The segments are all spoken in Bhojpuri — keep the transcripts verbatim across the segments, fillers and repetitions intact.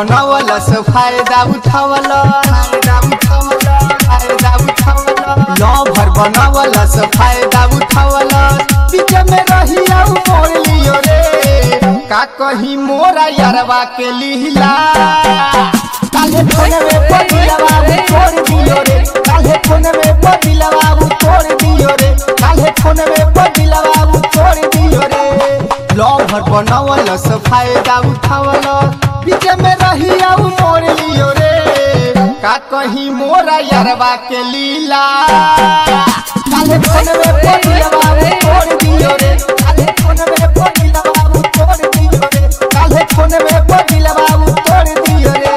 बनवलस फायदा उठावल फायदा उठावल फायदा उठावल लवर बनवलस फायदा उठावल बीच में रहिया मोड़ लियो रे का कहीं मोरा यारवा के लीला काले फोन में पदिलवा छोड़ दियो रे काले फोन में पदिलवा छोड़ दियो रे काले फोन में पदिलवा छोड़ दियो रे लवर बनवलस फायदा उठावल बीच में रहिया मोड़ लियो रे का कहीं मोरा यारवा के लीला काले फोन में पदिलवा छोड़ दियो रे काले फोन में पदिलवा छोड़ दियो रे काले फोन में पदिलवा छोड़ दियो रे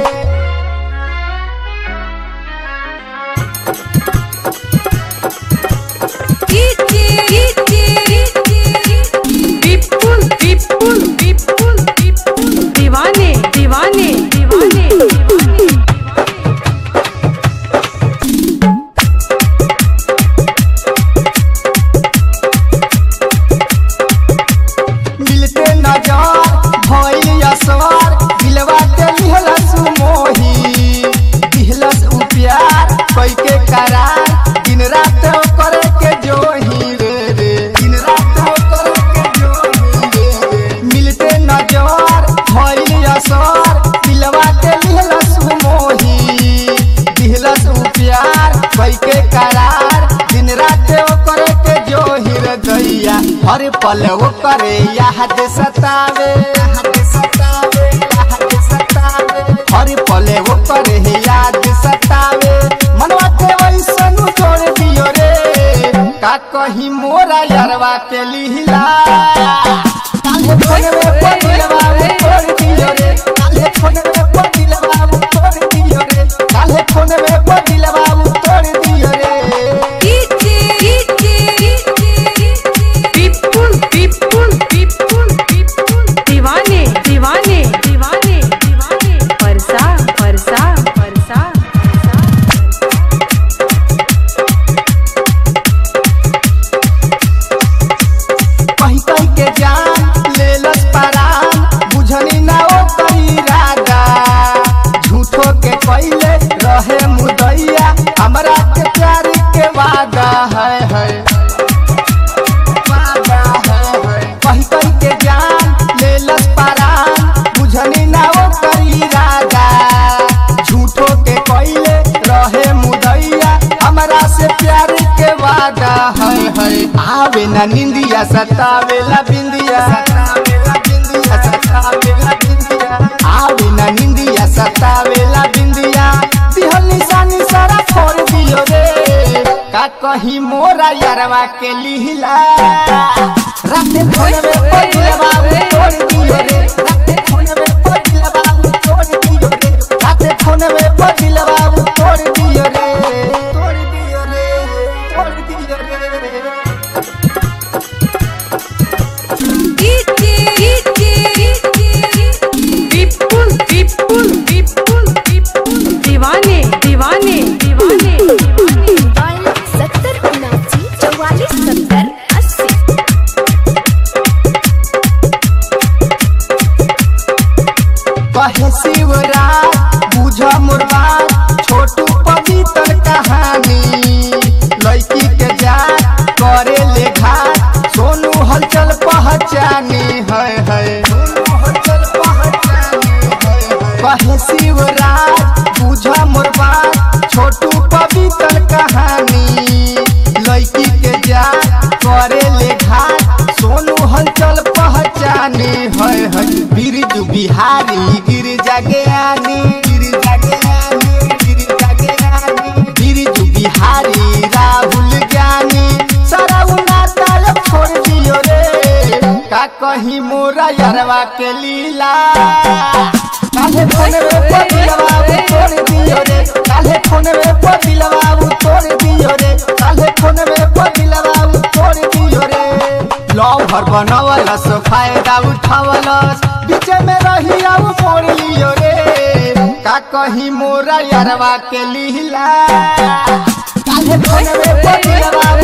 विपुल विपुल विपुल विपुल दीवाने दीवाने दीवाने दीवाने मिलते नजर भइल असर दिलवा के लिहलस मोही दिहलस उ प्यार कोई के करार दिन रात करे के जोही रे रे दिन रात करे के जोही रे रे मिलते नजर भइल असर दिलवा के लिहलस मोही दिहलस उ प्यार कोई के करार दिन रात करे के जोही रे दैया हर पल वो करे याद सतावे याद सतावे याद सतावे हर पल वो करे याद सतावे मनवा के वैसन जोड़ दियो रे का कहीं मोरा यारवा के लीला काले फोन में पदिलवा छोड़ दियो रे काले फोन में पदिलवा छोड़ दियो रे काले फोन में पदिलवा छोड़ दियो रे विपुल विपुल विपुल विपुल दीवाने दीवाने दीवाने दीवाने परसा परसा परसा कहीं कहीं के जान लेलस परान बुझनी ना ओ कई राजा झूठो के पहले रहे मुदैया हमरा के प्यार के वादा है है वादा है है कहीं कहीं के जान लेलस परान बुझनी ना ओ कई राजा झूठो के पहले रहे मुदैया हमरा से प्यार के वादा है है आवे ना निंदिया सतावेला बिंदिया सतावेला बिंदिया सतावेला बिंदिया आवे ना निंदिया सतावेला बिंदिया दिहल निशानी सारा छोड़ दियो रे का कहीं मोरा यारवा के लीला रात फोन में पदिलवा छोड़ दियो रे रात फोन में पदिलवा छोड़ दियो रे रात फोन में पदिलवा छोड़ दियो रे छोड़ दियो रे छोड़ दियो रे विपुल विपुल विपुल विपुल दीवाने दीवाने दीवाने दीवाने सत्तर उनासी चौवालीस सत्तर अस्सी कहे शिवराज बुझ मोर बात छोटू पवित्र कहानी लड़की के जात करे ले घाट सोनू हलचल पहचानी है है सोनू हलचल पहचानी है है कहे शिवराज बुझ मोर बात छोटू पवित्र कहानी लड़की के जात करे ले घाट सोनू हलचल पहचानी है है बिरजू बिहारी गिर जागयानी गिर जागयानी गिर जागयानी बिरजू बिहारी राहुल ज्ञानी सारा उनाता छोड़ दियो रे का कहीं मोरा यारवा के लीला काले फोन में पदिलवा छोड़ दियो रे काले फोन में पदिलवा छोड़ दियो रे काले फोन में पदिलवा छोड़ दियो रे लवर बनवलस फायदा उठावलस बीच में रहिया मोड़ लियो रे का कहीं मोरा यारवा के लीला काले फोन में पदिलवा